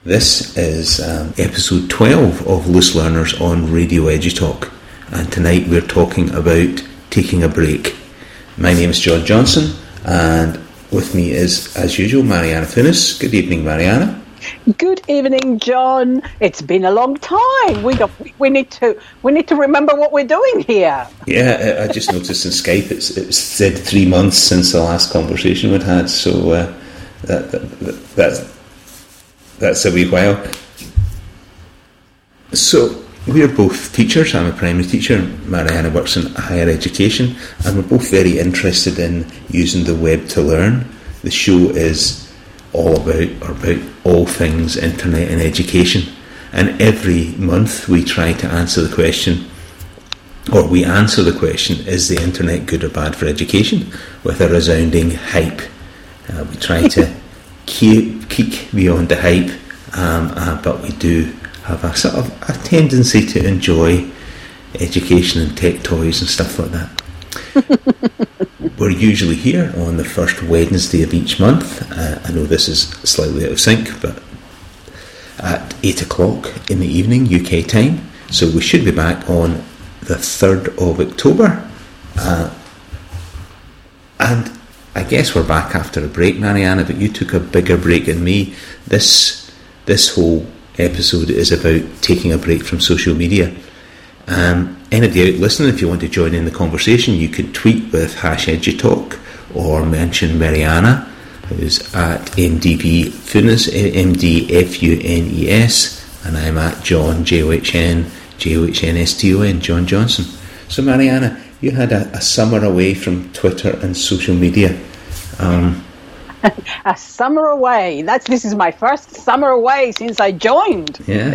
This is episode 12 of Loose Learners on Radio EduTalk, and tonight we're talking about taking a break. My name is John Johnson, and with me is, as usual, Mariana Funes. Good evening, Mariana. Good evening, John. It's been a long time. We need to remember what we're doing here. Yeah, I just noticed in Skype it said 3 months since the last conversation we'd had, so that's a wee while. So we're both teachers. I'm a primary teacher. Mariana works in higher education, and we're both very interested in using the web to learn. The show is all about all things internet and education, and every month we try to answer the question, or we answer the question, is the internet good or bad for education, with a resounding hype. We try to kick beyond the hype, but we do have a sort of a tendency to enjoy education and tech toys and stuff like that. We're usually here on the first Wednesday of each month. I know this is slightly out of sync, but at 8 o'clock in the evening UK time, so we should be back on the 3rd of October, and I guess we're back after a break, Mariana, but you took a bigger break than me. This whole episode is about taking a break from social media. Anybody out listening, if you want to join in the conversation, you can tweet with #EduTalk or mention Mariana, who's at MDBFunes, MDFUNES, and I'm at John, JOHNSTON, John Johnson. So Mariana, you had a summer away from Twitter and social media. A summer away. This is my first summer away since I joined. Yeah.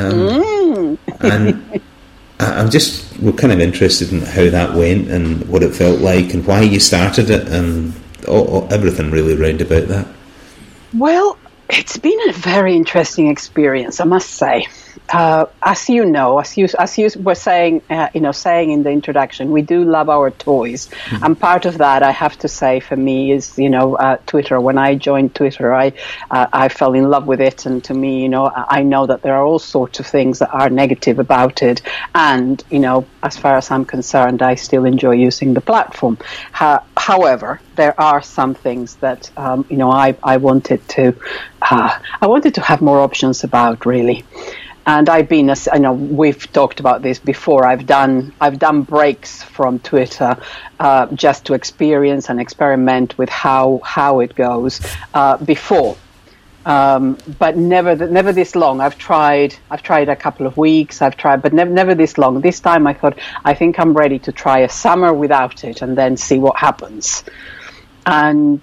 And we're kind of interested in how that went and what it felt like and why you started it and everything really round about that. Well, it's been a very interesting experience, I must say. As you know, as you were saying, saying in the introduction, we do love our toys, and part of that, I have to say, for me, is Twitter. When I joined Twitter, I fell in love with it, and to me, I know that there are all sorts of things that are negative about it, and as far as I'm concerned, I still enjoy using the platform. However, there are some things that I wanted to have more options about, really. And I've been, we've talked about this before. I've done breaks from Twitter just to experience and experiment with how it goes before, but never this long. I've tried a couple of weeks. But never this long. This time I thought, I think I'm ready to try a summer without it and then see what happens. And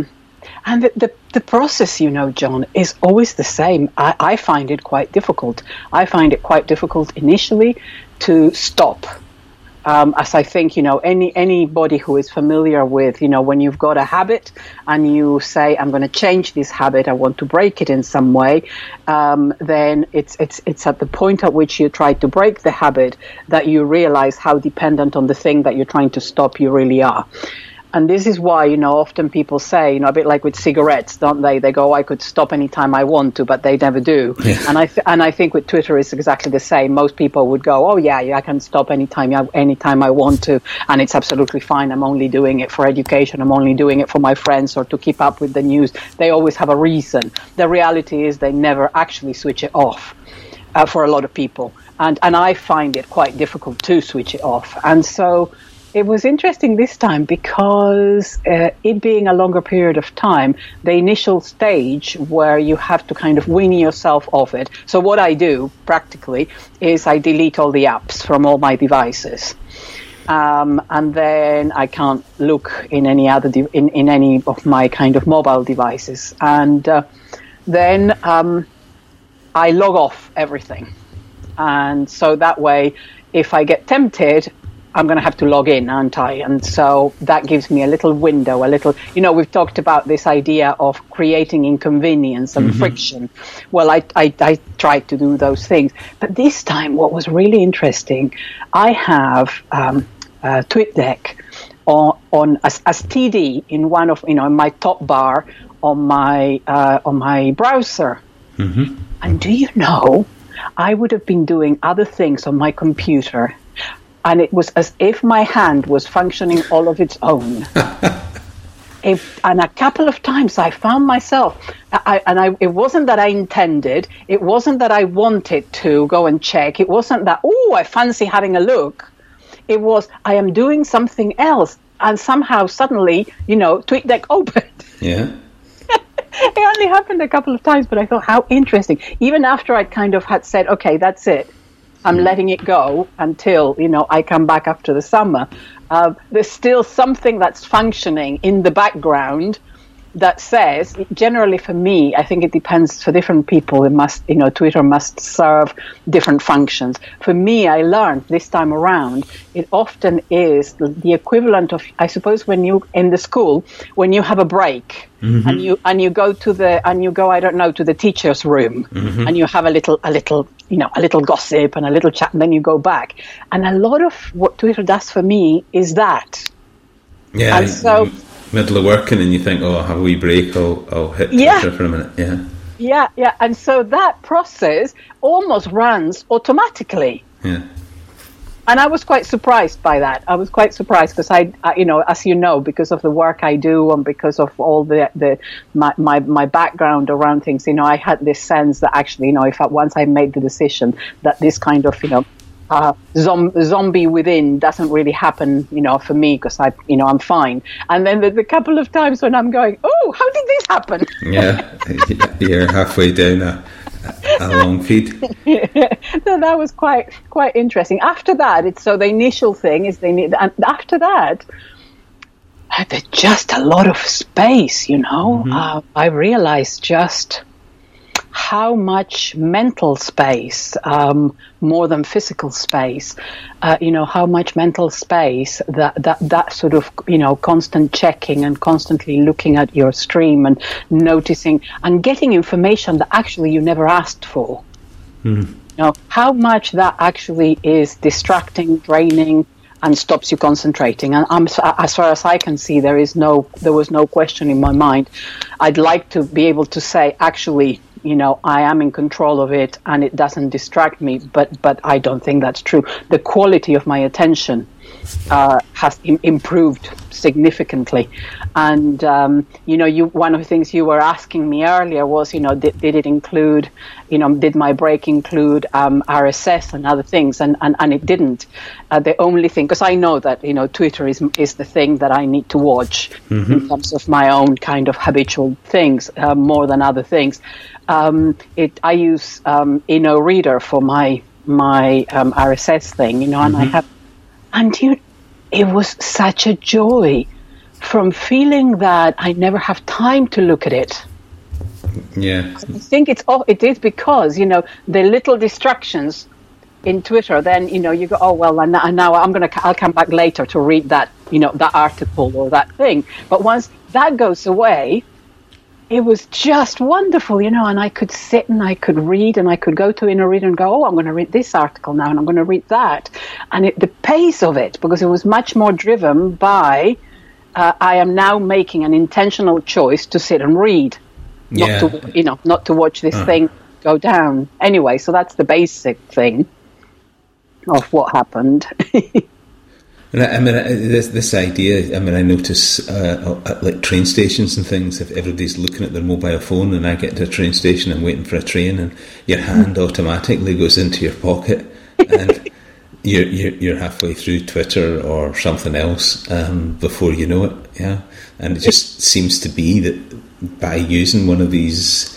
the process, John, is always the same. I find it quite difficult. I find it quite difficult initially to stop. As I think, anybody who is familiar with, when you've got a habit and you say, I'm going to change this habit, I want to break it in some way, then it's at the point at which you try to break the habit that you realize how dependent on the thing that you're trying to stop you really are. And this is why, often people say, a bit like with cigarettes, don't they? They go, I could stop anytime I want to, but they never do. Yeah. And I think with Twitter it's exactly the same. Most people would go, oh yeah, I can stop anytime I want to, and it's absolutely fine. I'm only doing it for education. I'm only doing it for my friends or to keep up with the news. They always have a reason. The reality is they never actually switch it off for a lot of people. And I find it quite difficult to switch it off. And so it was interesting this time because it being a longer period of time, the initial stage where you have to kind of wean yourself off it. So what I do practically is I delete all the apps from all my devices. And then I can't look in any other in any of my kind of mobile devices. And then I log off everything. And so that way, if I get tempted, I'm going to have to log in, aren't I? And so that gives me a little window, we've talked about this idea of creating inconvenience and friction. Well, I tried to do those things. But this time, what was really interesting, I have TweetDeck on as TD in one of, in my top bar on my browser. Mm-hmm. And do you know, I would have been doing other things on my computer, and it was as if my hand was functioning all of its own. And a couple of times I found myself, it wasn't that I intended, it wasn't that I wanted to go and check, it wasn't that, I fancy having a look. It was, I am doing something else, and somehow suddenly, TweetDeck opened. Yeah. It only happened a couple of times, but I thought, how interesting. Even after I kind of had said, okay, that's it, I'm letting it go until, I come back after the summer. There's still something that's functioning in the background that says, generally for me, I think it depends for different people. It must, Twitter must serve different functions. For me, I learned this time around, it often is the equivalent of, I suppose, when you in the school, when you have a break, mm-hmm. and you go to the teacher's room, mm-hmm. and you have a little gossip and a little chat, and then you go back. And a lot of what Twitter does for me is that. Yeah. And so, middle of working and you think, I'll have a wee break, I'll hit Twitter for a minute. Yeah. And so that process almost runs automatically. Yeah. And I was quite surprised by that. I was quite surprised because I as you know, because of the work I do and because of all my background around things, I had this sense that actually, once I made the decision that this kind of, zombie within doesn't really happen, for me, because I'm fine. And then there's a couple of times when I'm going, how did this happen? Yeah, you're halfway down a long feed. So that was quite interesting. After that, the initial thing is and after that, there's just a lot of space, Mm-hmm. I realized just how much mental space, more than physical space, how much mental space that sort of, constant checking and constantly looking at your stream and noticing and getting information that actually you never asked for. Mm. How much that actually is distracting, draining, and stops you concentrating. And as far as I can see, there was no question in my mind. I'd like to be able to say, actually, I am in control of it and it doesn't distract me, but I don't think that's true. The quality of my attention has improved significantly. And, one of the things you were asking me earlier was, did it include, did my break include RSS and other things? And it didn't. The only thing, because I know that, Twitter is the thing that I need to watch, mm-hmm. in terms of my own kind of habitual things, more than other things. I use Reader for my RSS thing, mm-hmm. and I have, it was such a joy from feeling that I never have time to look at it. Yeah, I think it is because the little distractions in Twitter. Then you go, and now I'll come back later to read that that article or that thing. But once that goes away, it was just wonderful, and I could sit and I could read and I could go to Inner Reader and go, I'm going to read this article now and I'm going to read that. And the pace of it, because it was much more driven by, I am now making an intentional choice to sit and read, not to watch this thing go down. Anyway, so that's the basic thing of what happened. I mean, this idea, I notice at like train stations and things, if everybody's looking at their mobile phone and I get to a train station and waiting for a train and your hand automatically goes into your pocket and you're halfway through Twitter or something else before you know it, yeah. And it just seems to be that by using one of these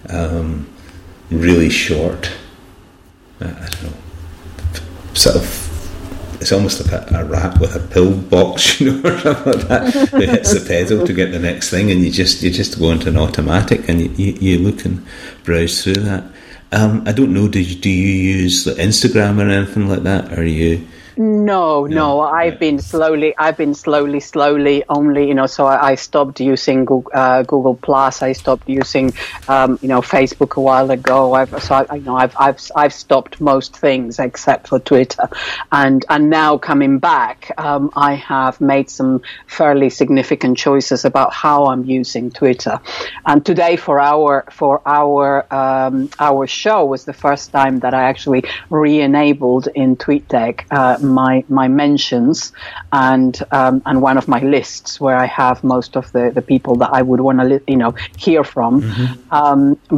really short, I don't know, sort of, it's almost like a rat with a pill box, or something like that, who hits the pedal to get the next thing, and you just go into an automatic, and you look and browse through that. I don't know. Do you use like Instagram or anything like that? Or you? No. I've been slowly only, so I stopped using Google Plus. I stopped using, Facebook a while ago. I've stopped most things except for Twitter, and now coming back, I have made some fairly significant choices about how I'm using Twitter. And today for our show was the first time that I actually re-enabled in TweetDeck my mentions and one of my lists where I have most of the people that I would want to hear from. Mm-hmm.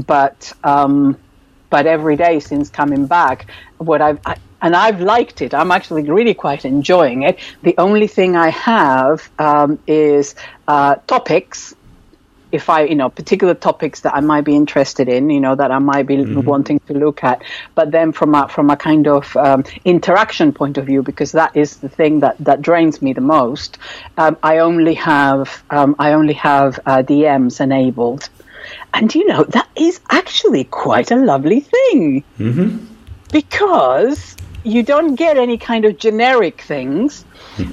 But every day since coming back, I've liked it. I'm actually really quite enjoying it. The only thing I have is topics. If particular topics that I might be interested in, that I might be wanting to look at, but then from a kind of interaction point of view, because that is the thing that drains me the most. I only have DMs enabled, and that is actually quite a lovely thing, because you don't get any kind of generic things.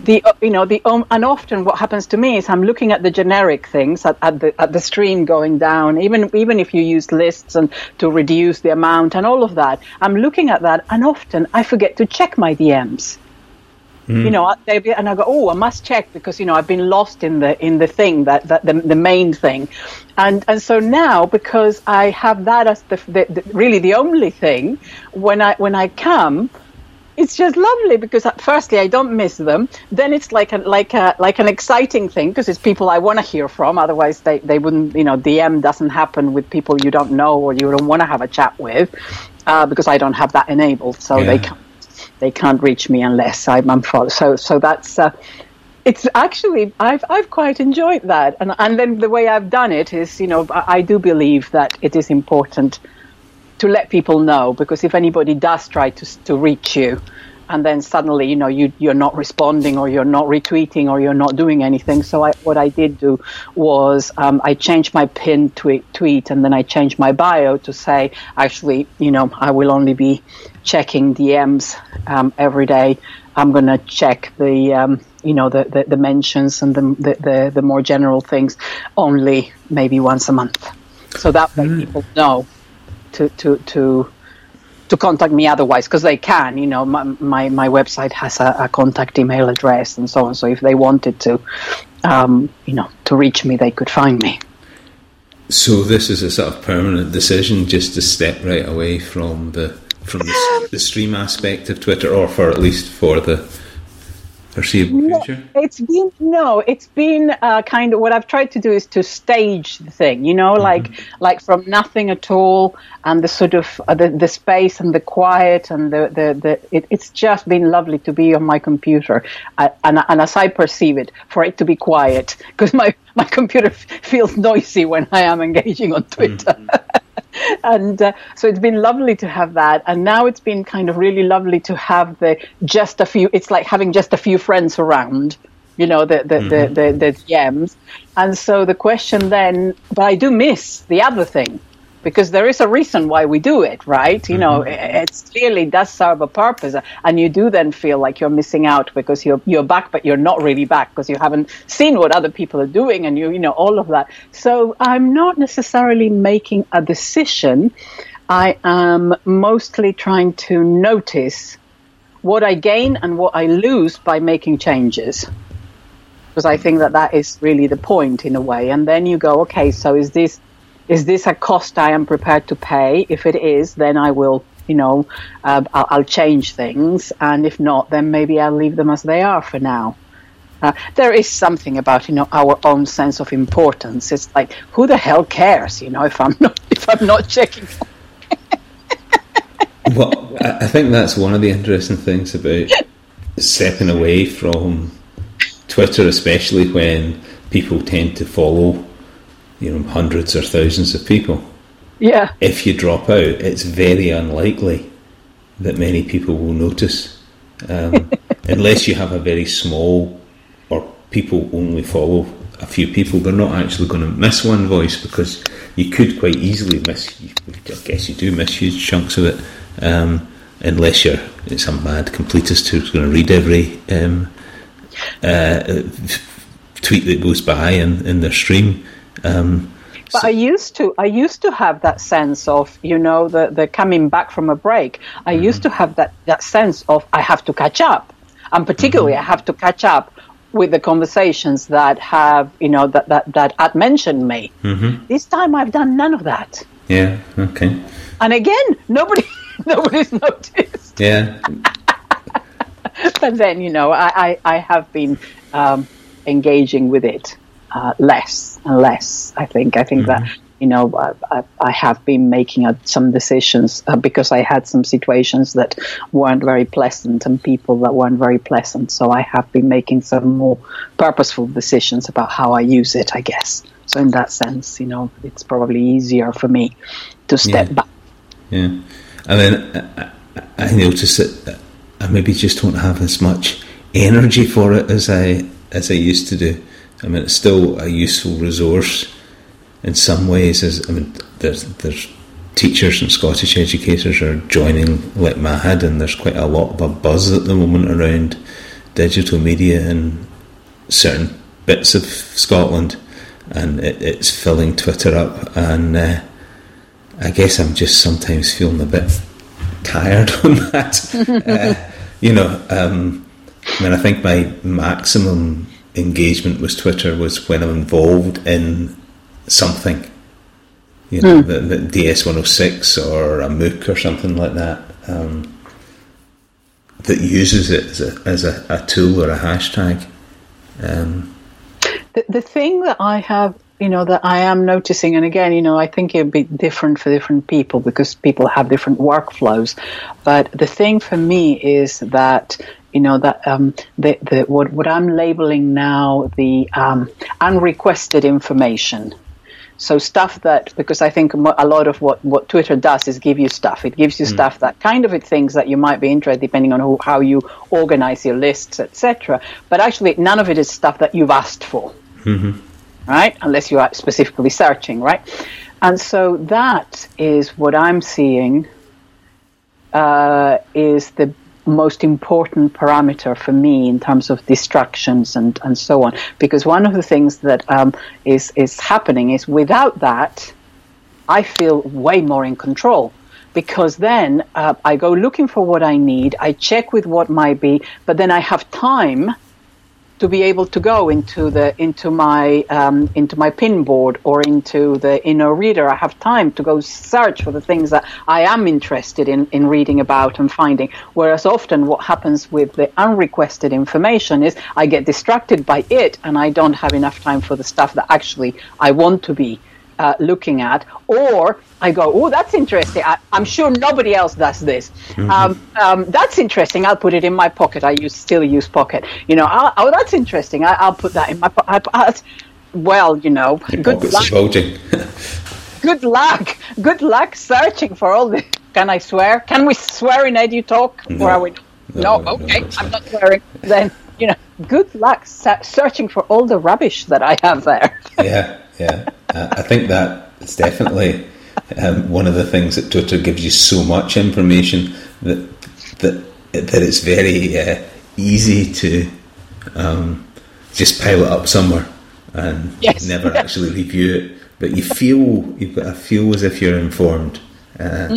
And often what happens to me is I'm looking at the generic things at the stream going down, even if you use lists and to reduce the amount and all of that, I'm looking at that, and often I forget to check my DMs. And I go, oh, I must check because I've been lost in the thing that the main thing, and so now because I have that as the really the only thing when I come. It's just lovely because firstly I don't miss them. Then it's like an exciting thing because it's people I want to hear from. Otherwise they wouldn't. DM doesn't happen with people you don't know or you don't want to have a chat with because I don't have that enabled. So they can't reach me unless I'm followed. So that's. It's actually I've quite enjoyed that, and then the way I've done it is I do believe that it is important to let people know, because if anybody does try to reach you and then suddenly you're not responding or you're not retweeting or you're not doing anything, so what I did do was I changed my pinned tweet and then I changed my bio to say actually I will only be checking DMs every day. I'm going to check the mentions and the more general things only maybe once a month, so that way people know to contact me otherwise, because they can, my website has a contact email address and so on. So if they wanted to reach me, they could find me. So this is a sort of permanent decision, just to step right away from the stream aspect of Twitter, or for at least for the foreseeable future? It's been kind of what I've tried to do is to stage the thing, like from nothing at all, and the sort of the space and the quiet and it's just been lovely to be on my computer, and as I perceive it, for it to be quiet, because my computer feels noisy when I am engaging on Twitter. And so it's been lovely to have that, and now it's been kind of really lovely to have it's like having just a few friends around, the DMs. And so the question then, but I do miss the other thing, because there is a reason why we do it, right? It clearly does serve a purpose, and you do then feel like you're missing out because you're back, but you're not really back because you haven't seen what other people are doing, and all of that. So I'm not necessarily making a decision. I am mostly trying to notice what I gain and what I lose by making changes, because I think that is really the point in a way. And then you go, okay, so is this a cost I am prepared to pay? If it is, then I will, I'll change things. And if not, then maybe I'll leave them as they are for now. There is something about, our own sense of importance. It's like, who the hell cares, if I'm not checking. Well, I think that's one of the interesting things about stepping away from Twitter, especially when people tend to follow hundreds or thousands of people. Yeah. If you drop out, it's very unlikely that many people will notice, unless you have a very small, or people only follow a few people. They're not actually going to miss one voice, because you could quite easily miss. I guess you do miss huge chunks of it. unless you're some mad completist who's going to read every tweet that goes by in their stream. But I used to have that sense of, the coming back from a break. I used to have that sense of I have to catch up, and particularly I have to catch up with the conversations that have, that had mentioned me. This time I've done none of that. Yeah. Okay. And again, nobody's noticed. Yeah. But then, I have been engaging with it less and less. I think that, I have been making some decisions because I had some situations that weren't very pleasant and people that weren't very pleasant. So I have been making some more purposeful decisions about how I use it, I guess. So in that sense, it's probably easier for me to step back. Yeah. And then I notice that I maybe just don't have as much energy for it as I used to do. I mean, it's still a useful resource in some ways. There's teachers and Scottish educators are joining like mad, and there's quite a lot of a buzz at the moment around digital media in certain bits of Scotland, and it's filling Twitter up, and I guess I'm just sometimes feeling a bit tired on that. I think my maximum engagement with Twitter was when I'm involved in something, the DS106 or a MOOC or something like that, that uses it as a tool or a hashtag. The thing that I have, that I am noticing, and again, I think it'll be different for different people because people have different workflows. But the thing for me is that, what I'm labeling now the unrequested information. So stuff that, because I think a lot of what Twitter does is give you stuff. It gives you stuff that kind of things that you might be interested, depending on how you organize your lists, etc. But actually, none of it is stuff that you've asked for, right? Unless you are specifically searching, right? And so that is what I'm seeing is the most important parameter for me in terms of distractions and so on, because one of the things that is happening is without that I feel way more in control, because then I go looking for what I need, I check with what might be, but then I have time to be able to go into my pin board or into the inner reader. I have time to go search for the things that I am interested in reading about and finding. Whereas often what happens with the unrequested information is I get distracted by it and I don't have enough time for the stuff that actually I want to be looking at, or I go, oh, that's interesting. I'm sure nobody else does this. That's interesting. I'll put it in my pocket. I still use Pocket. Oh, that's interesting. I'll put that in my pocket. Well, good luck. Good luck searching for all this. Can I swear? Can we swear in EduTalk? No. Or are we? No. Okay, I'm not swearing. Then good luck searching for all the rubbish that I have there. Yeah. I think that is definitely one of the things that Twitter gives you so much information that it's very easy to just pile it up somewhere and never actually review it. But you've got to feel as if you're informed. I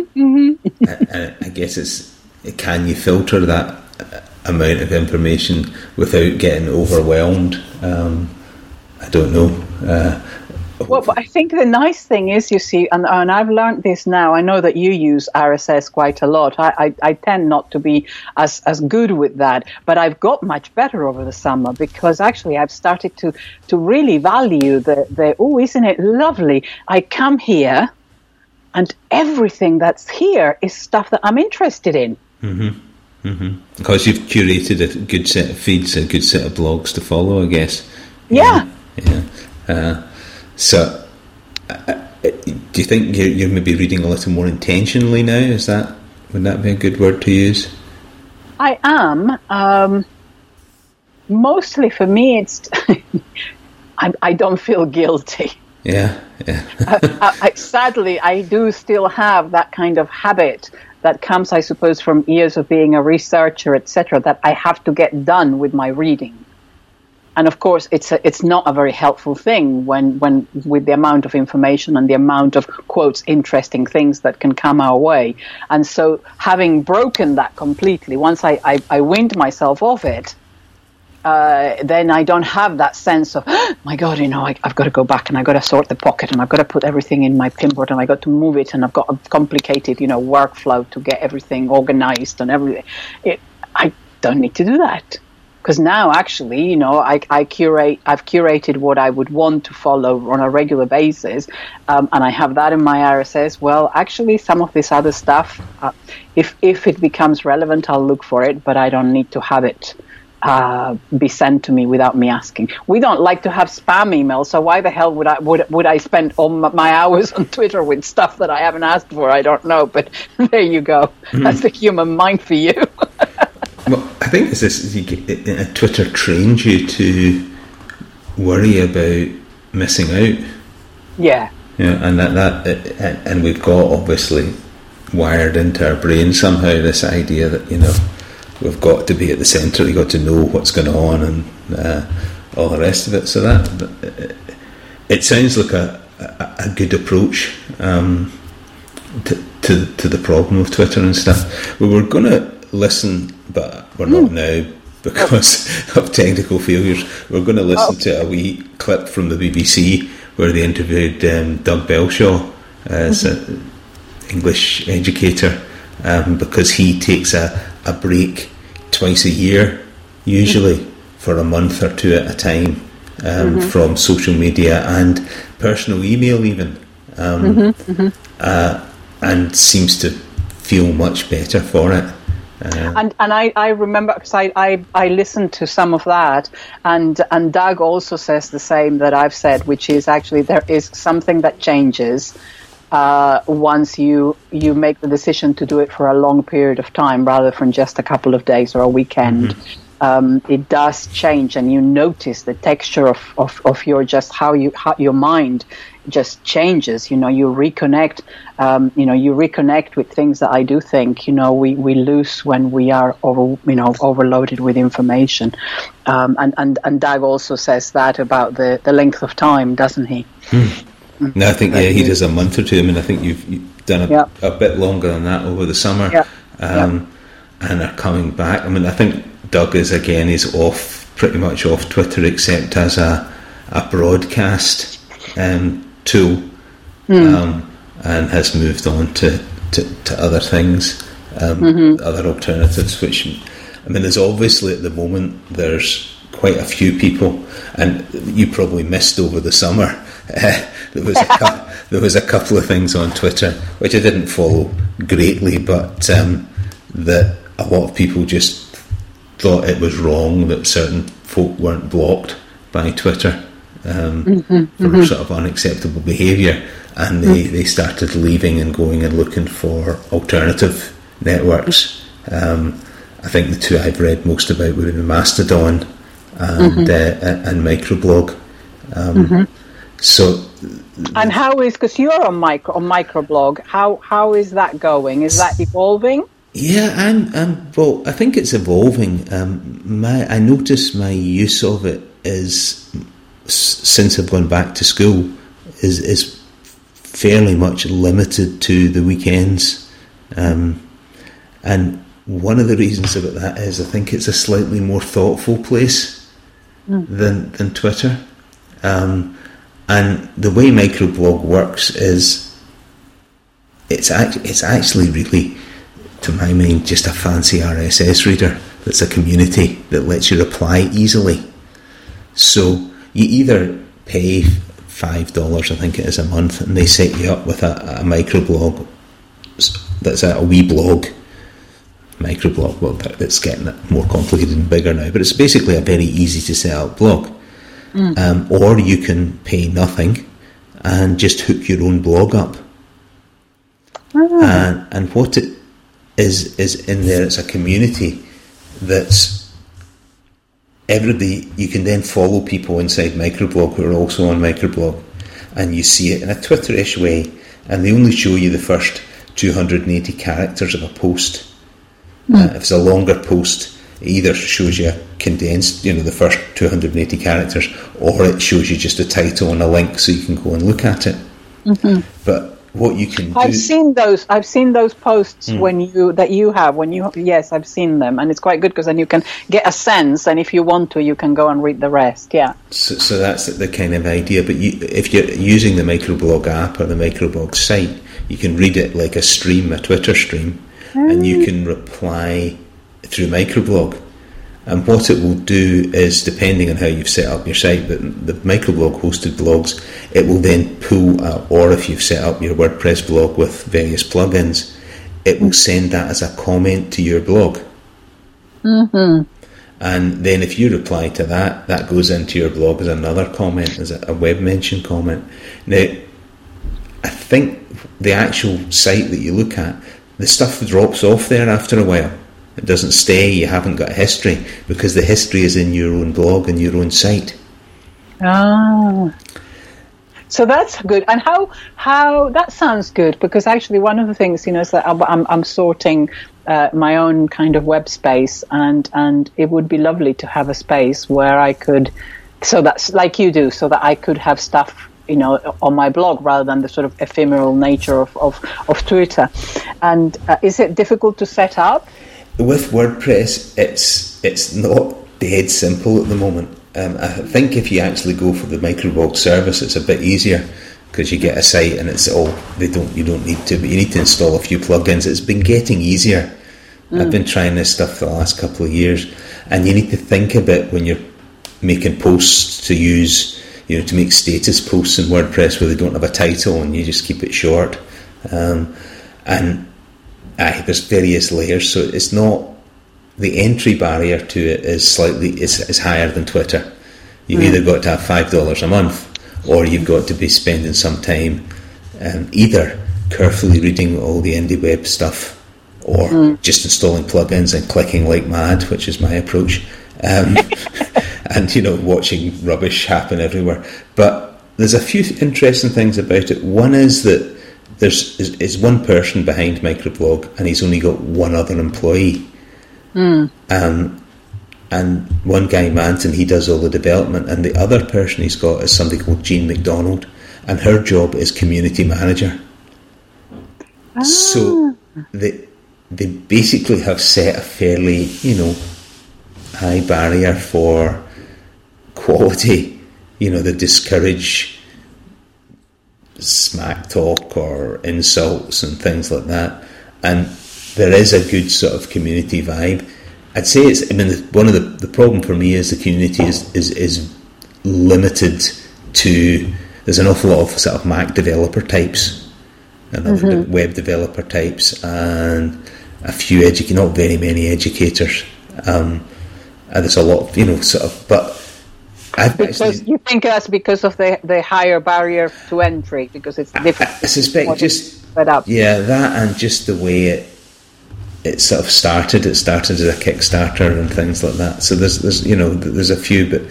guess can you filter that amount of information without getting overwhelmed? I don't know. Well, but I think the nice thing is, you see, and I've learned this now. I know that you use RSS quite a lot. I tend not to be as good with that, but I've got much better over the summer because actually I've started to really value the isn't it lovely? I come here and everything that's here is stuff that I'm interested in. Because you've curated a good set of feeds, a good set of blogs to follow, I guess. Yeah. So, do you think you're maybe reading a little more intentionally now? Would that be a good word to use? I am. Mostly for me, it's I don't feel guilty. Yeah. Sadly, I do still have that kind of habit that comes, I suppose, from years of being a researcher, etc., that I have to get done with my reading. And of course, it's not a very helpful thing when with the amount of information and the amount of, quotes, interesting things that can come our way. And so having broken that completely, once I weaned myself off it, then I don't have that sense of, oh my God, I've got to go back and I've got to sort the pocket and I've got to put everything in my pinboard and I've got to move it and I've got a complicated, workflow to get everything organized and everything. I don't need to do that. Because now, actually, I've curated what I would want to follow on a regular basis, and I have that in my RSS. Well, actually, some of this other stuff, if it becomes relevant, I'll look for it, but I don't need to have it be sent to me without me asking. We don't like to have spam emails, so why the hell would I spend all my hours on Twitter with stuff that I haven't asked for? I don't know, but there you go. That's the human mind for you. Well, I think Twitter trains you to worry about missing out. Yeah. And and we've got, obviously, wired into our brain somehow this idea that we've got to be at the centre. You've got to know what's going on and all the rest of it. So that it sounds like a good approach to the problem of Twitter and stuff. We were going to listen, but we're not now because of technical failures. We're going to listen to a wee clip from the BBC where they interviewed Doug Belshaw as an English educator, because he takes a break twice a year, usually for a month or two at a time, from social media and personal email even, and seems to feel much better for it. And I remember, because I listened to some of that, and Doug also says the same that I've said, which is actually there is something that changes once you make the decision to do it for a long period of time rather than just a couple of days or a weekend. It does change, and you notice the texture of your just how your mind just changes. You reconnect. You reconnect with things that I do think we lose when we are overloaded with information. And Doug also says that about the length of time, doesn't he? No, I think he does a month or two. I mean, I think you've done a bit longer than that over the summer, and are coming back. I mean, I think Doug is pretty much off Twitter, except as a broadcast tool, and has moved on to other things, other alternatives. Which, I mean, there's obviously at the moment there's quite a few people, and you probably missed over the summer. There was a couple of things on Twitter which I didn't follow greatly, but that a lot of people just thought it was wrong that certain folk weren't blocked by Twitter for sort of unacceptable behaviour, and they started leaving and going and looking for alternative networks. I think the two I've read most about would have been Mastodon and Microblog. So, and how is, because you're on Microblog, how is that going? Is that evolving? Yeah, well, I think it's evolving. I notice my use of it is, since I've gone back to school, is fairly much limited to the weekends. And one of the reasons about that is I think it's a slightly more thoughtful place than Twitter. And the way Microblog works is it's actually really, to my mind, just a fancy RSS reader that's a community that lets you reply easily. So you either pay $5, I think it is, a month, and they set you up with a microblog that's a wee blog. Microblog, well, it's getting more complicated and bigger now, but it's basically a very easy to set up blog. Or you can pay nothing and just hook your own blog up. And what it is in there, it's a community that's everybody. You can then follow people inside Microblog who are also on Microblog, and you see it in a Twitter-ish way, and they only show you the first 280 characters of a post. If it's a longer post, it either shows you a condensed, the first 280 characters, or it shows you just a title and a link so you can go and look at it. But what you can do... I've seen those posts yes, I've seen them, and it's quite good because then you can get a sense, and if you want to, you can go and read the rest. Yeah. So that's the kind of idea. But if you're using the Microblog app or the Microblog site, you can read it like a stream, a Twitter stream, and you can reply through Microblog. And what it will do is, depending on how you've set up your site, but the Microblog hosted blogs, it will then pull, or if you've set up your WordPress blog with various plugins, it will send that as a comment to your blog. And then if you reply to that, that goes into your blog as another comment, as a web mention comment. Now, I think the actual site that you look at, the stuff drops off there after a while. It doesn't stay, you haven't got history, because the history is in your own blog and your own site. So that's good. And how that sounds good, because actually one of the things, is that I'm sorting my own kind of web space, and it would be lovely to have a space where I could, so that's like you do, so that I could have stuff on my blog rather than the sort of ephemeral nature of Twitter. And is it difficult to set up? With WordPress, it's not dead simple at the moment. I think if you actually go for the Microblog service, it's a bit easier, because you get a site and it's you don't need to, but you need to install a few plugins. It's been getting easier. I've been trying this stuff for the last couple of years, and you need to think a bit when you're making posts to use, to make status posts in WordPress where they don't have a title and you just keep it short. There's various layers, so it's not, the entry barrier to it is higher than Twitter. You've either got to have $5 a month, or you've got to be spending some time either carefully reading all the IndieWeb stuff, or just installing plugins and clicking like mad, which is my approach, and watching rubbish happen everywhere. But there's a few interesting things about it. One is that there's one person behind Microblog, and he's only got one other employee. And one guy, Manton, he does all the development, and the other person he's got is somebody called Jean McDonald, and her job is community manager. So they basically have set a fairly, high barrier for quality. They discourage smack talk or insults and things like that, and there is a good sort of community vibe. I'd say one of the problem for me is the community is limited to, there's an awful lot of sort of Mac developer types and web developer types, and a few not very many educators, and there's a lot of, but you think that's because of the higher barrier to entry, because it's difficult. I suspect just that, and just the way it sort of started. It started as a Kickstarter and things like that. So there's a few, but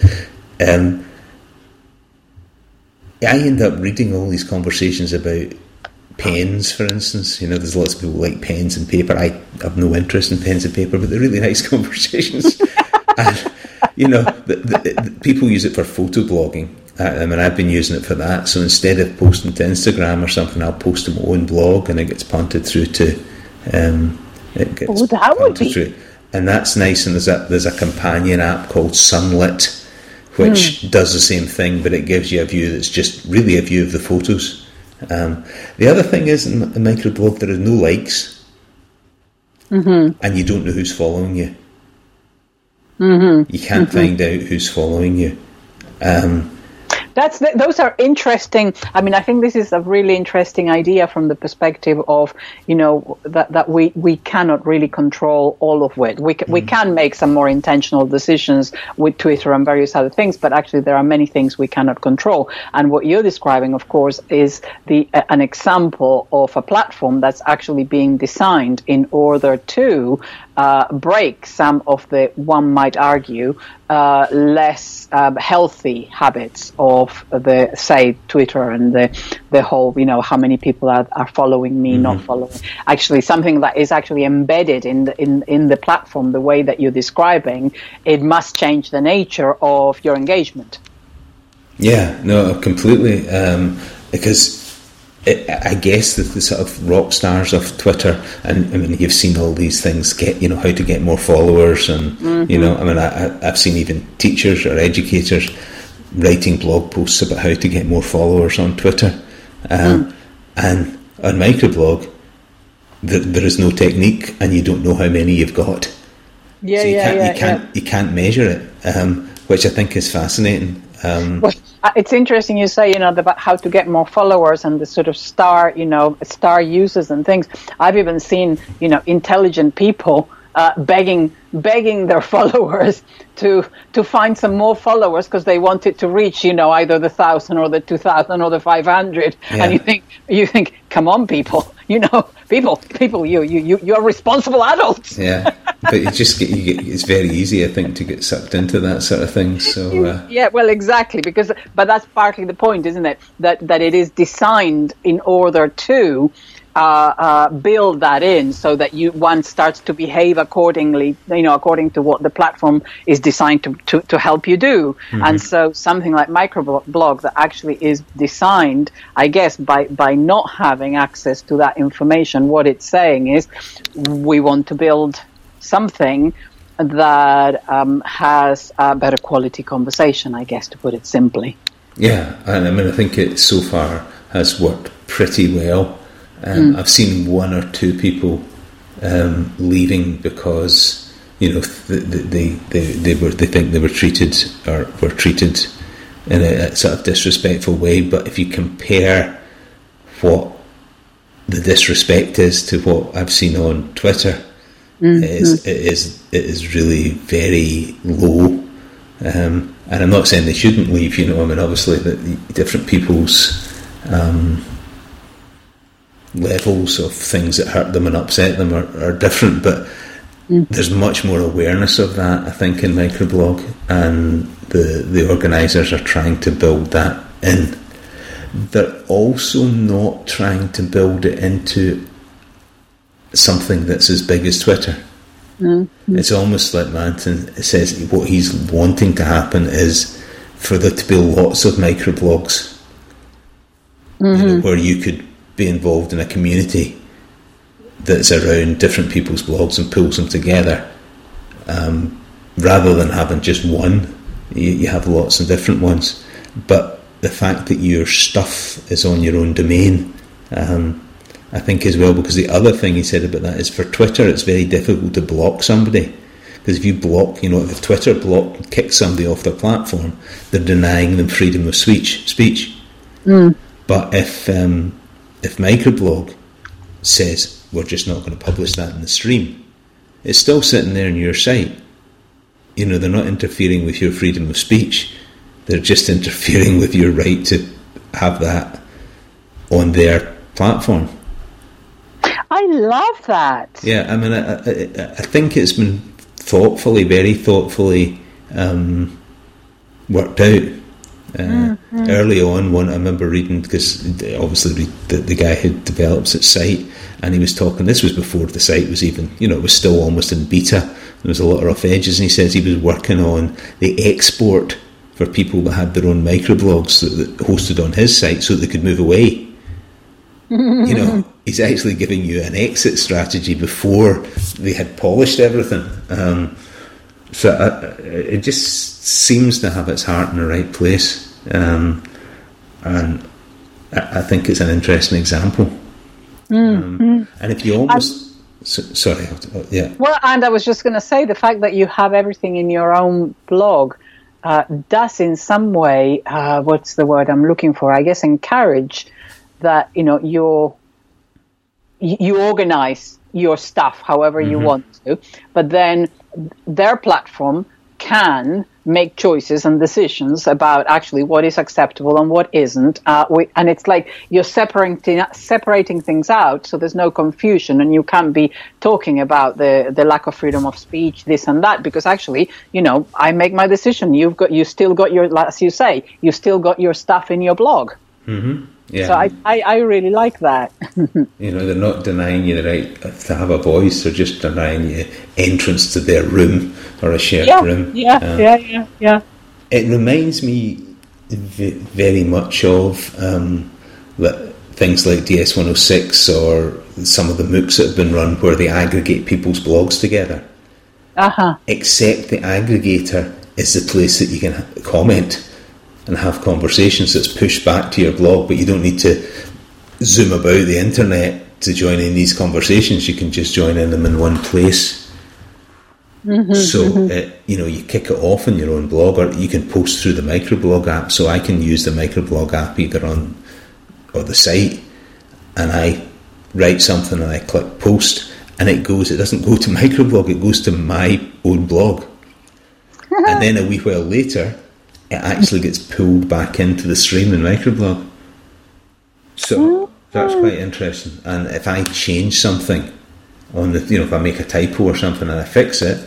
I end up reading all these conversations about pens, for instance. There's lots of people like pens and paper. I have no interest in pens and paper, but they're really nice conversations. And the people use it for photo blogging. I've been using it for that. So instead of posting to Instagram or something, I'll post to my own blog, and it gets punted through to. That would be. Through. And that's nice. And there's a companion app called Sunlit, which does the same thing, but it gives you a view that's just really a view of the photos. The other thing is, in Microblog, there are no likes, and you don't know who's following you. You can't find out who's following you. Those are interesting. I think this is a really interesting idea from the perspective of, that we cannot really control all of it. We can make some more intentional decisions with Twitter and various other things, but actually there are many things we cannot control. And what you're describing, of course, is an example of a platform that's actually being designed in order to break some of the, one might argue, less healthy habits of the, say, Twitter and the whole, how many people are following me, not following. Actually, something that is actually embedded in the platform, the way that you're describing, it must change the nature of your engagement. Yeah, no, completely. Because I guess that the sort of rock stars of Twitter, and I mean, you've seen all these things, how to get more followers, and I've seen even teachers or educators writing blog posts about how to get more followers on Twitter, and on microblog, there is no technique, and you don't know how many you've got. You can't measure it, which I think is fascinating. Well, it's interesting you say, about how to get more followers and the sort of star users and things. I've even seen, intelligent people begging their followers to find some more followers because they wanted to reach, either the 1,000 or the 2,000 or the 500. Yeah. And you think, come on, people, people, you're responsible adults. Yeah, but it's very easy, I think, to get sucked into that sort of thing. So yeah, well, exactly, but that's partly the point, isn't it? That it is designed in order to build that in, so that one starts to behave accordingly, according to what the platform is designed to help you do. And so something like microblog that actually is designed, I guess, by not having access to that information, what it's saying is we want to build something that has a better quality conversation, I guess, to put it simply. Yeah, and I mean, I think it so far has worked pretty well. I've seen one or two people leaving because they think they were treated in a sort of disrespectful way. But if you compare what the disrespect is to what I've seen on Twitter, it is really very low. And I'm not saying they shouldn't leave. Obviously, the different people's levels of things that hurt them and upset them are different, but there's much more awareness of that, I think, in microblog, and the organisers are trying to build that in. They're also not trying to build it into something that's as big as Twitter. It's almost like Manton says what he's wanting to happen is for there to be lots of microblogs where you could be involved in a community that's around different people's blogs and pulls them together, rather than having just one. You have lots of different ones, but the fact that your stuff is on your own domain, I think as well, because the other thing he said about that is for Twitter it's very difficult to block somebody, because if you block, if Twitter kicks somebody off their platform, they're denying them freedom of speech. But if microblog says we're just not going to publish that in the stream, it's still sitting there on your site. They're not interfering with your freedom of speech. They're just interfering with your right to have that on their platform. I love that. Yeah, I mean, I think it's been very thoughtfully worked out. Early on, I remember reading, because obviously the guy who develops its site, and he was talking, this was before the site was even, it was still almost in beta, there was a lot of rough edges, and he says he was working on the export for people that had their own microblogs that hosted on his site so they could move away. He's actually giving you an exit strategy before they had polished everything. So it just seems to have its heart in the right place, and I think it's an interesting example. And if you almost sorry, yeah. Well, and I was just going to say, the fact that you have everything in your own blog does, in some way, what's the word I'm looking for? I guess encourage that you organize your stuff however you want to, but then their platform can make choices and decisions about actually what is acceptable and what isn't. And it's like you're separating things out, so there's no confusion, and you can't be talking about the lack of freedom of speech, this and that, because actually, I make my decision. You still got your, as you say, you still got your stuff in your blog. Mm-hmm. Yeah. So I really like that. They're not denying you the right to have a voice; they're just denying you entrance to their room or a shared room. Yeah. It reminds me very much of things like DS106 or some of the MOOCs that have been run where they aggregate people's blogs together. Except the aggregator is the place that you can comment and have conversations that's pushed back to your blog, but you don't need to zoom about the internet to join in these conversations. You can just join in them in one place. So you kick it off in your own blog, or you can post through the microblog app. So I can use the microblog app either on or the site, and I write something and I click post, and it doesn't go to microblog, it goes to my own blog. And then a wee while later it actually gets pulled back into the stream in microblog. So that's quite interesting. And if I change something on if I make a typo or something and I fix it,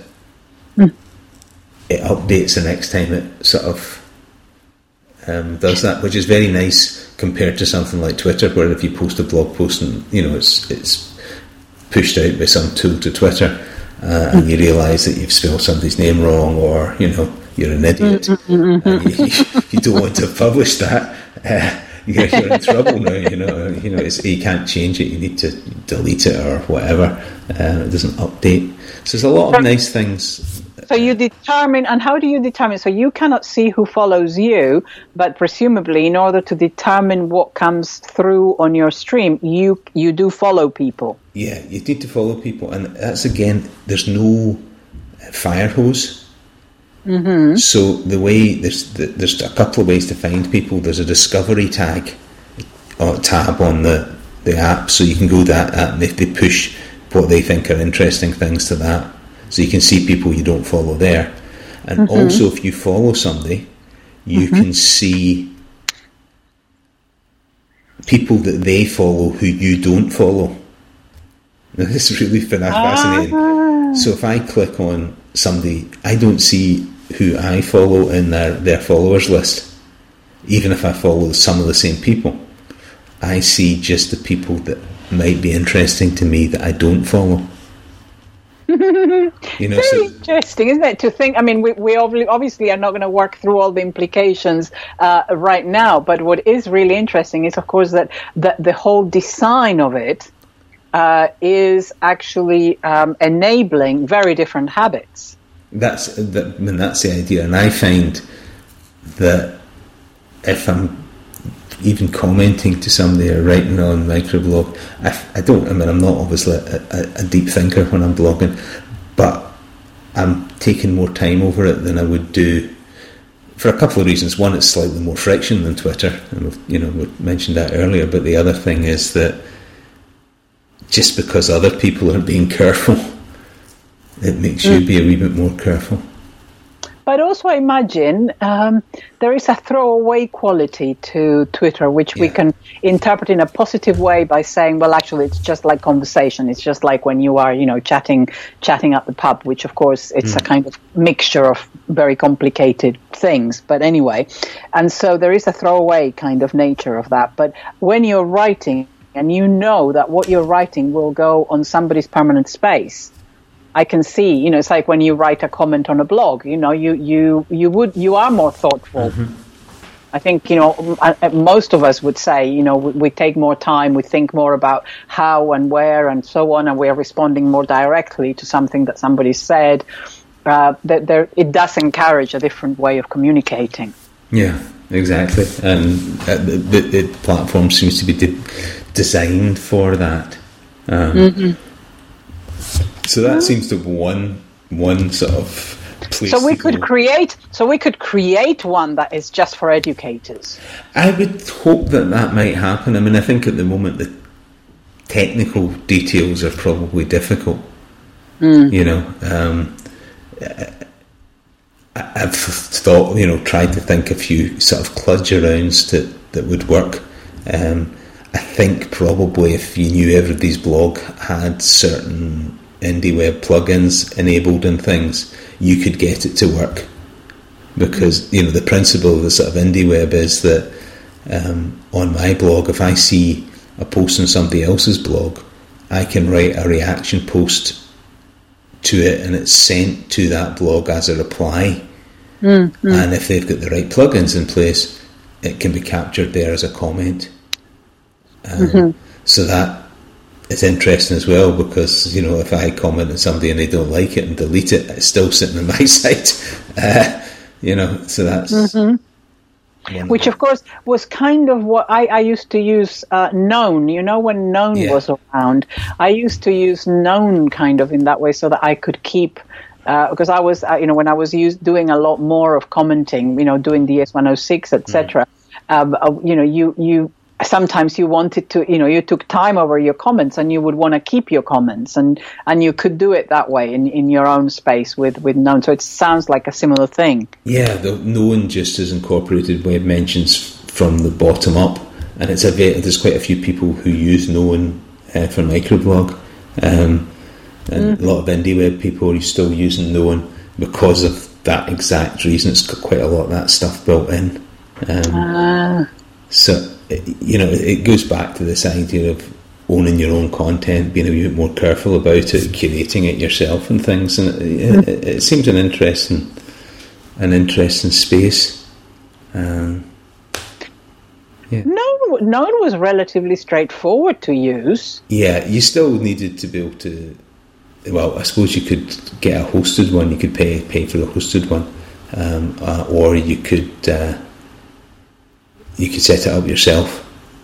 it updates the next time it sort of does that, which is very nice compared to something like Twitter, where if you post a blog post and it's pushed out by some tool to Twitter, and you realise that you've spelled somebody's name wrong, or you're an idiot, and you don't want to publish that, you're in trouble now. You can't change it. You need to delete it or whatever. It doesn't update. So there's a lot of nice things. So you determine, and how do you determine? So you cannot see who follows you, but presumably, in order to determine what comes through on your stream, you do follow people. Yeah, you need to follow people, and that's again. There's no fire hose. So the way there's a couple of ways to find people. There's a discovery tab on the app, so you can go that and they push what they think are interesting things to that, so you can see people you don't follow there. And also, if you follow somebody, you can see people that they follow who you don't follow. Now, this is really fascinating. So if I click on somebody, I don't see who I follow in their followers list, even if I follow some of the same people. I see just the people that might be interesting to me that I don't follow. Very interesting, isn't it, to think? I mean, we obviously are not going to work through all the implications right now, but what is really interesting is, of course, that the whole design of it is actually enabling very different habits. That's the idea, and I find that if I'm even commenting to somebody or writing on microblog, I'm not obviously a deep thinker when I'm blogging, but I'm taking more time over it than I would do for a couple of reasons. One, it's slightly more friction than Twitter, and we've mentioned that earlier, but the other thing is that just because other people are being careful, it makes you be a wee bit more careful. But also, I imagine there is a throwaway quality to Twitter, which we can interpret in a positive way by saying, well, actually, it's just like conversation. It's just like when you are, chatting at the pub, which, of course, it's a kind of mixture of very complicated things. But anyway, and so there is a throwaway kind of nature of that. But when you're writing and you know that what you're writing will go on somebody's permanent space, I can see, it's like when you write a comment on a blog, you are more thoughtful. I think, most of us would say, we take more time, we think more about how and where and so on, and we're responding more directly to something that somebody said. It does encourage a different way of communicating. Yeah, exactly. And the platform seems to be designed for that. So that seems to be one sort of place. So we could create one that is just for educators. I would hope that might happen. I mean, I think at the moment the technical details are probably difficult. I've thought, tried to think a few sort of kludge arounds that would work. I think probably if you knew everybody's blog had certain IndieWeb plugins enabled and things, you could get it to work. Because, the principle of the sort of IndieWeb is that on my blog, if I see a post on somebody else's blog, I can write a reaction post to it and it's sent to that blog as a reply. Mm-hmm. And if they've got the right plugins in place, it can be captured there as a comment. So that is interesting as well, because if I comment on somebody and they don't like it and delete it, it's still sitting on my site. So that's which of course was kind of what I used to use Known. When Known was around, I used to use Known kind of in that way, so that I could keep. Because I was, when I was doing a lot more of commenting, doing the S106, etc. You sometimes you wanted to, you took time over your comments, and you would want to keep your comments, and you could do it that way in your own space with Known. So it sounds like a similar thing. Yeah, the Known just has incorporated web mentions from the bottom up, and there's quite a few people who use Known for microblog. And a lot of IndieWeb people are still using Known because of that exact reason. It's got quite a lot of that stuff built in. So, it goes back to this idea of owning your own content, being a bit more careful about it, curating it yourself and things. And it seems an interesting space. Known was relatively straightforward to use. Yeah, you still needed to be able to. Well, I suppose you could get a hosted one. You could pay for the hosted one, or you could set it up yourself.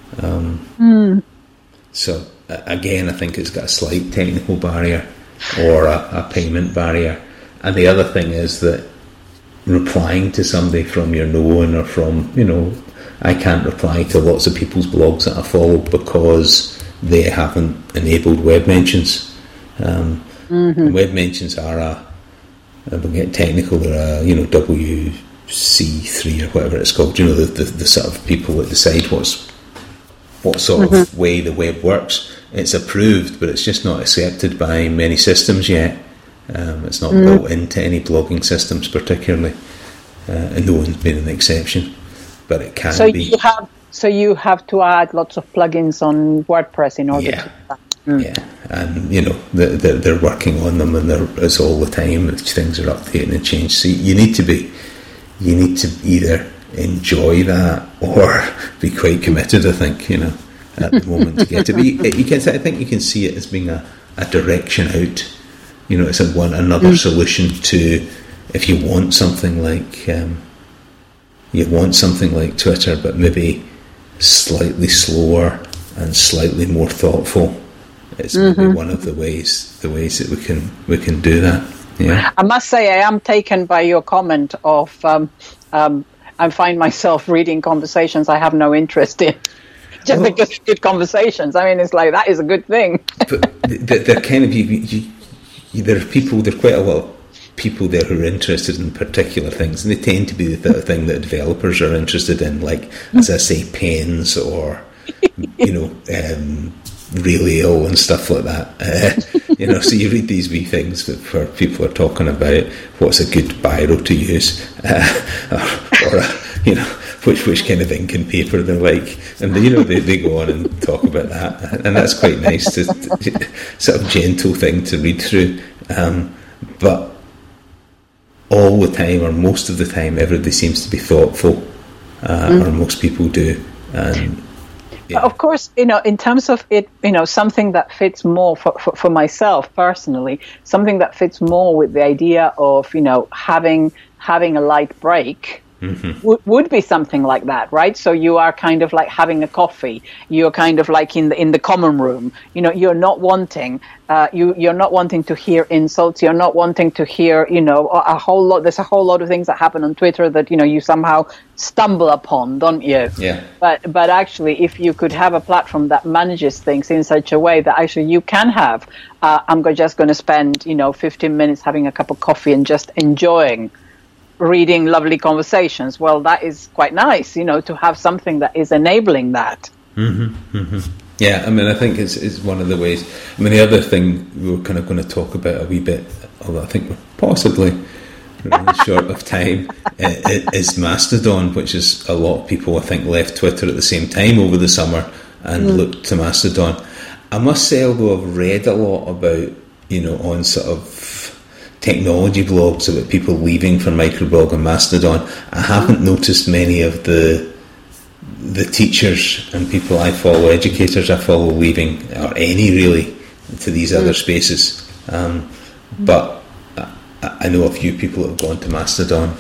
So again, I think it's got a slight technical barrier or a payment barrier. And the other thing is that replying to somebody from your Known or from I can't reply to lots of people's blogs that I follow because they haven't enabled web mentions. Web mentions are we'll get technical, they're WC3 or whatever it's called, the sort of people that decide what sort of way the web works. It's approved, but it's just not accepted by many systems yet. It's not built into any blogging systems particularly, and no one's been an exception, but it can be. So you have to add lots of plugins on WordPress in order to... Yeah, and they're working on them, and it's all the time. Things are updating and changing. So you need to either enjoy that or be quite committed. I think at the moment to get to be. I think you can see it as being a direction out. It's another solution to if you want something like Twitter, but maybe slightly slower and slightly more thoughtful. It's maybe one of the ways that we can do that. Yeah. I must say, I am taken by your comment of I find myself reading conversations I have no interest in, just because it's good conversations. I mean, it's like that is a good thing. But they're kind of there are people. There are quite a lot of people there who are interested in particular things, and they tend to be the thing that developers are interested in, like as I say, pens or really ill and stuff like that. So you read these wee things where people are talking about what's a good biro to use, or which kind of ink and paper they're like, and they go on and talk about that, and that's quite nice to sort of gentle thing to read through. But all the time, or most of the time, everybody seems to be thoughtful, or most people do, and. Yeah. Of course, in terms of it, something that fits more for myself personally, something that fits more with the idea of, having a light break would be something like that, right? So you are kind of like having a coffee. You're kind of like in the common room. You're not wanting you're not wanting to hear insults. You're not wanting to hear a whole lot. There's a whole lot of things that happen on Twitter that you somehow stumble upon, don't you? Yeah. But actually, if you could have a platform that manages things in such a way that actually you can have, I'm just going to spend 15 minutes having a cup of coffee and just enjoying reading lovely conversations. Well, that is quite nice, to have something that is enabling that. Mm-hmm, mm-hmm. Yeah, I mean, I think it's one of the ways. I mean, the other thing we were kind of going to talk about a wee bit, although I think we're possibly really short of time, is Mastodon, which is a lot of people, I think, left Twitter at the same time over the summer and looked to Mastodon. I must say, although I've read a lot about, on sort of technology blogs about people leaving for Microblog and Mastodon, I haven't noticed many of the teachers and people I follow, educators I follow, leaving, or any really, to these other spaces. But I know a few people that have gone to Mastodon.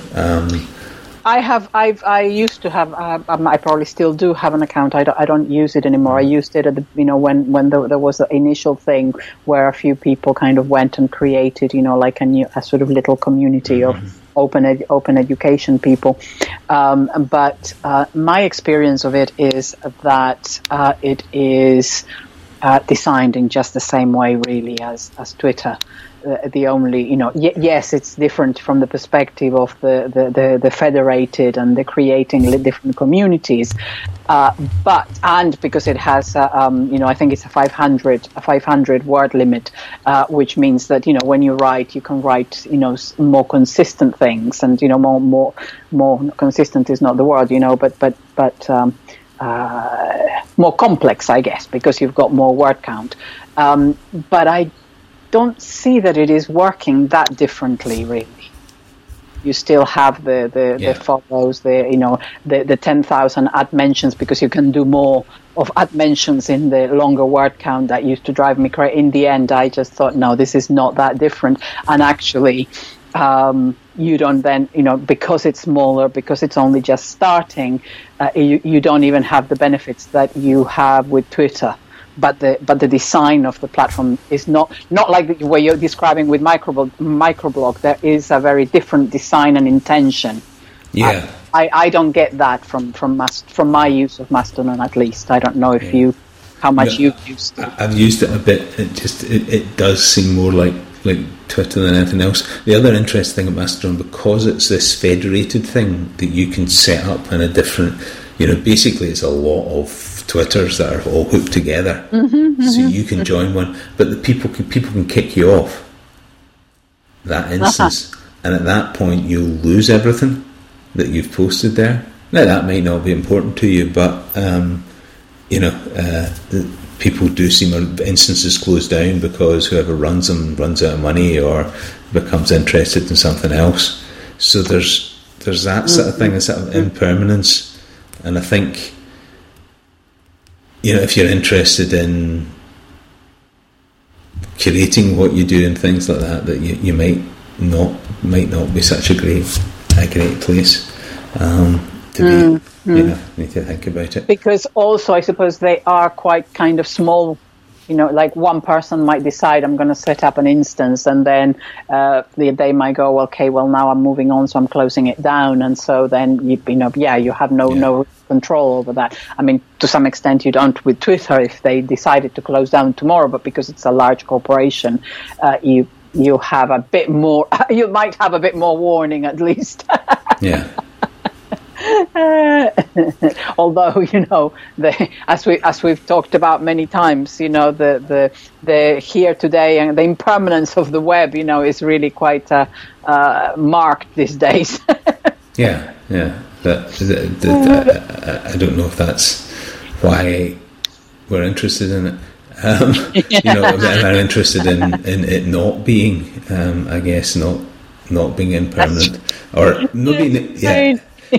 I used to have. I probably still do have an account. I don't use it anymore. I used it at the when there was the initial thing where a few people kind of went and created like a sort of little community of open education people. But my experience of it is that it is designed in just the same way, really, as Twitter. The only, yes, it's different from the perspective of the federated and the creating different communities, but because it has, I think it's a 500 word limit, which means that when you write, you can write, more consistent things, and more consistent is not the word, but more complex, I guess, because you've got more word count. But I don't see that it is working that differently, really. You still have the follows, the 10,000 ad mentions, because you can do more of ad mentions in the longer word count. That used to drive me crazy. In the end, I just thought, no, this is not that different. And actually, you don't then, because it's smaller, because it's only just starting, you don't even have the benefits that you have with Twitter. But the design of the platform is not like the way you're describing with microblog. There is a very different design and intention. Yeah, I don't get that from my use of Mastodon, at least. I don't know if how much you've used it. I've used it a bit. It does seem more like Twitter than anything else. The other interesting thing about Mastodon, because it's this federated thing that you can set up in a different, basically it's a lot of Twitters that are all hooked together, so you can join one, but the people can kick you off that instance, and at that point you'll lose everything that you've posted there. Now that might not be important to you, but people do seem instances close down because whoever runs them runs out of money or becomes interested in something else. So there's that sort of thing, a sort of impermanence, and I think, if you're interested in curating what you do and things like that you might not be such a great place to be. Need to think about it. Because also, I suppose they are quite kind of small. Like one person might decide, I'm going to set up an instance, and then they might go, okay, well, now I'm moving on, so I'm closing it down, and so then you have no control over that. I mean, to some extent, you don't with Twitter if they decided to close down tomorrow, but because it's a large corporation, you have a bit more. You might have a bit more warning, at least. Yeah. Although as we've talked about many times, the here today and the impermanence of the web, is really quite marked these days. Yeah. I don't know if that's why we're interested in it. I'm interested in it not being, I guess, not being impermanent or not being. Yeah.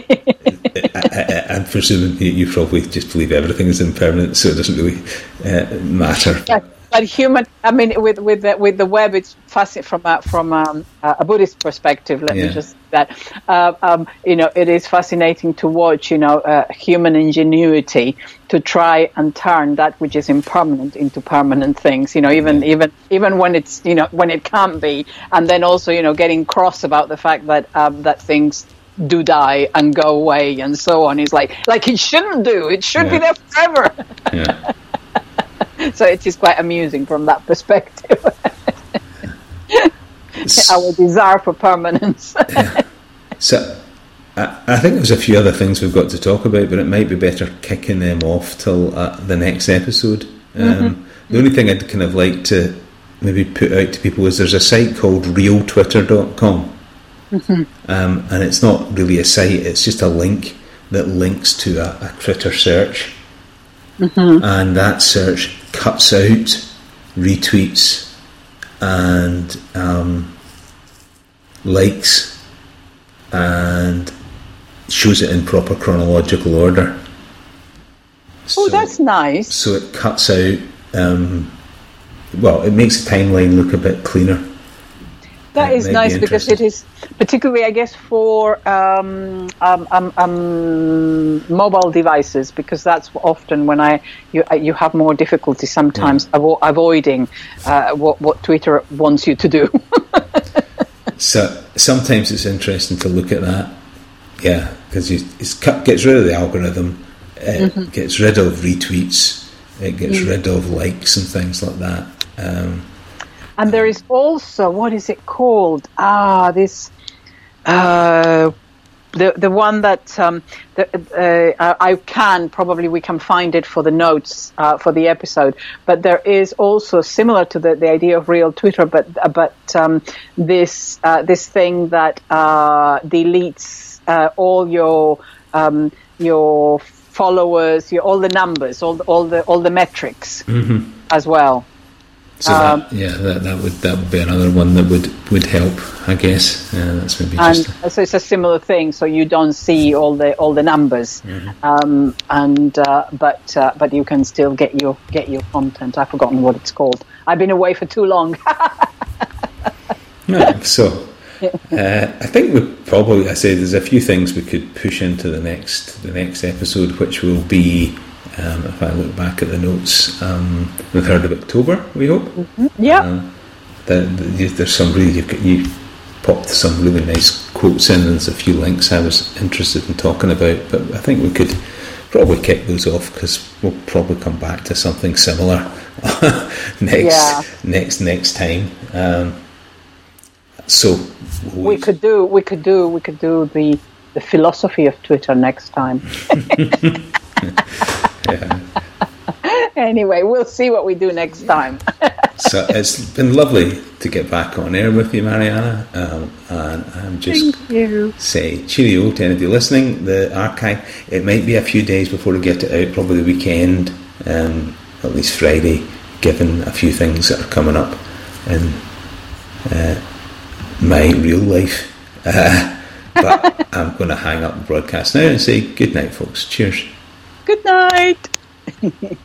I'm presuming you probably just believe everything is impermanent, so it doesn't really matter. But human, I mean, with the web, it's fascinating from a Buddhist perspective. Let me just say that it is fascinating to watch human ingenuity to try and turn that which is impermanent into permanent things. Even when it's when it can't be, and then also getting cross about the fact that that things do die and go away and so on. It's like it shouldn't do. It should be there forever. Yeah. So it is quite amusing from that perspective. Our desire for permanence. So I think there's a few other things we've got to talk about, but it might be better kicking them off till the next episode. The only thing I'd kind of like to maybe put out to people is there's a site called realtwitter.com. And it's not really a site, it's just a link that links to a Twitter search. And that search cuts out retweets and likes and shows it in proper chronological order. Oh, that's nice. So it cuts out, it makes the timeline look a bit cleaner. That is nice because it is, particularly I guess for mobile devices, because that's often when you have more difficulty sometimes avoiding what Twitter wants you to do. So sometimes it's interesting to look at that, because it gets rid of the algorithm, it gets rid of retweets, it gets rid of likes and things like that. And there is also, what is it called? The one that we can find it for the notes for the episode. But there is also similar to the idea of real Twitter, but this thing that deletes all your followers, all the numbers, all the metrics as well. So that would be another one that would help, I guess. That's maybe so it's a similar thing. So you don't see all the numbers, but you can still get your content. I've forgotten what it's called. I've been away for too long. So I think I say there's a few things we could push into the next episode, which will be. If I look back at the notes, the 3rd of October, we hope. There's some you popped some really nice quotes in, and there's a few links I was interested in talking about, but I think we could probably kick those off because we'll probably come back to something similar next time. So we could do the philosophy of Twitter next time. Anyway, we'll see what we do next time. So it's been lovely to get back on air with you, Mariana, and I'm just say cheerio to anybody listening. The archive, it might be a few days before we get it out, probably the weekend, at least Friday, given a few things that are coming up in my real life. But I'm going to hang up the broadcast now and say good night, folks. Cheers. Good night.